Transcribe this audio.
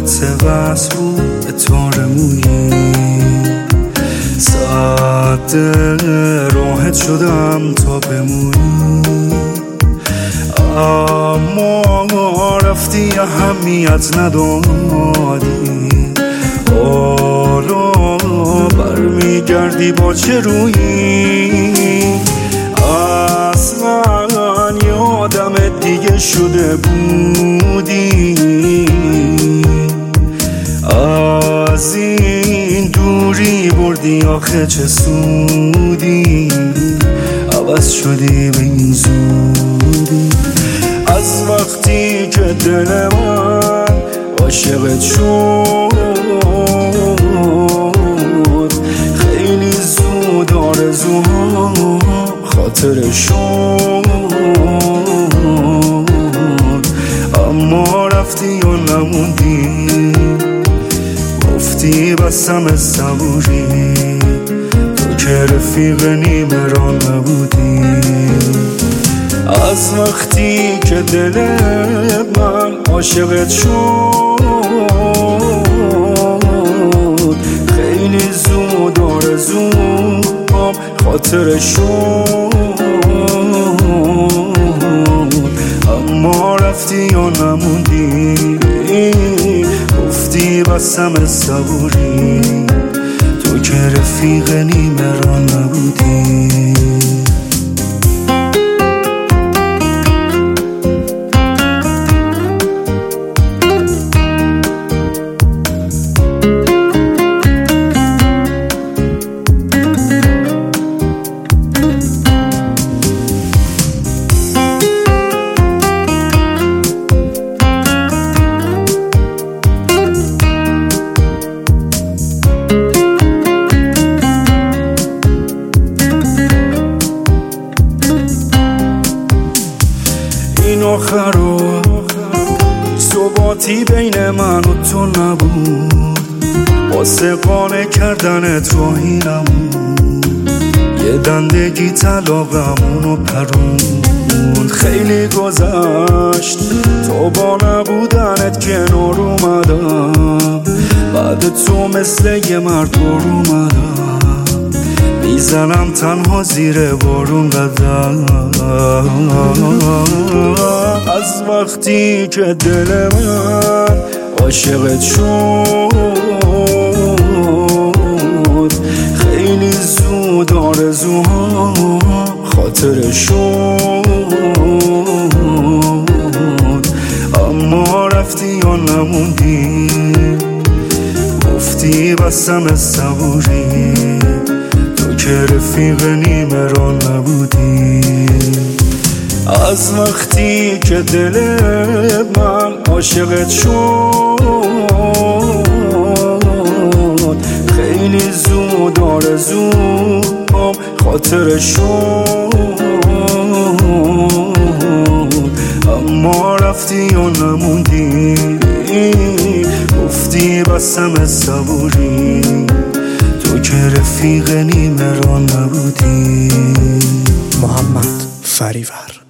یادت بس بود تار مویی، ساعت راحت شدم تا بمونی، اما رفتی اهمیت ندادی. حالا برمیگردی با چه رویی؟ اصلا یادمت دیگه شده بودی، از این دوری بردی آخه چه سودی؟ عوض شدی به این زودی. از وقتی که دل من عاشقت شد، خیلی زود آرزوها خاطر شد، اما رفتی و نموندی، گفتی بسم صبوری، تو که رفیق نیمه را نبودی. از وقتی که دل من عاشقت شد، خیلی زود آرزوام خاطر شد، اما رفتی و نموندی، گفتی بسم صبوری، تو که رفیق نیمه را نبودی. این آخر ثباتی بین من و تو نبود، واسه قانع کردنت راهی نمود، یه دندگی طلاقمونو پروند. خیلی گذشت تو با نبودنت کنار اومدم، بعد تو مثل یه مرد بار اومدم، میزنم تنها زیر بارون قدم. از وقتی که دل من عاشقت شد، خیلی زود آرزوها خاطر شد، اما رفتی و نموندی، گفتی بسم صبوری، تو که رفیق نیمه را نبودی. از وقتی که دل من عاشقت شد، خیلی زود آرزوام خاطر شد، اما رفتی و نموندی، گفتی بسم صبوری، تو که رفیق نیمه را نبودی. محمد فریور.